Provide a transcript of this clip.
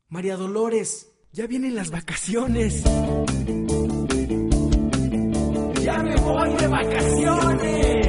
María Dolores, ya vienen las vacaciones. ¡Ya me voy de vacaciones!